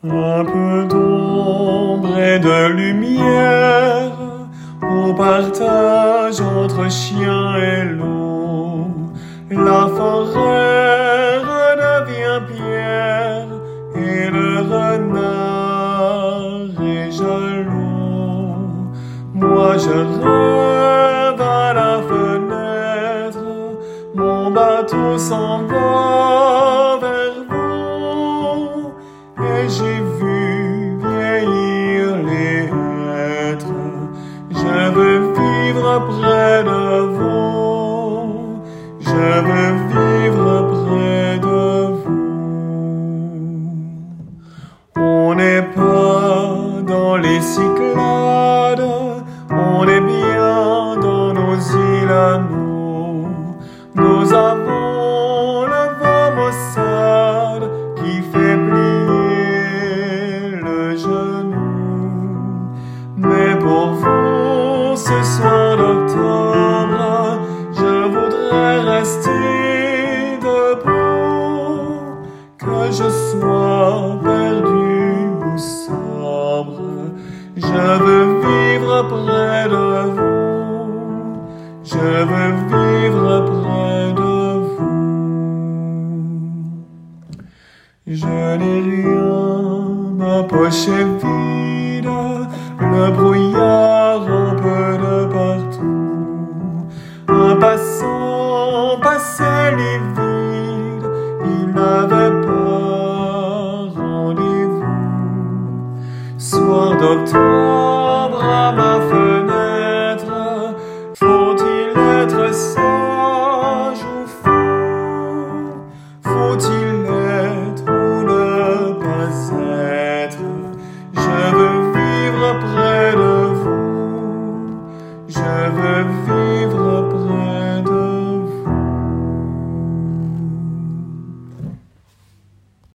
Un peu d'ombre et de lumière au partage entre chien et loup. La forêt redevient pierre et le renard est jaloux. Moi je rêve à la fenêtre, mon bateau s'en va vers vous et j'ai vu vieillir les hêtres. Je veux vivre près de vous, je veux vivre près de vous. On n'est pas dans les Cyclades, on est bien dans nos îles à nous. Nous avons le vent maussade qui fait plier le genou. Mais pour vous, ce soir d'octobre, je voudrais rester debout, que je sois perdu ou sobre. Je veux vivre près de vous, je veux vivre près de vous. Je n'ai rien, ma poche est vide, le brouillard un peu de partout. Un passant passait livide, il n'avait pas rendez-vous. Soir d'octobre à ma fenêtre, faut-il être sage ou fou? Faut-il être ou ne pas être? Je veux vivre près de vous, je veux vivre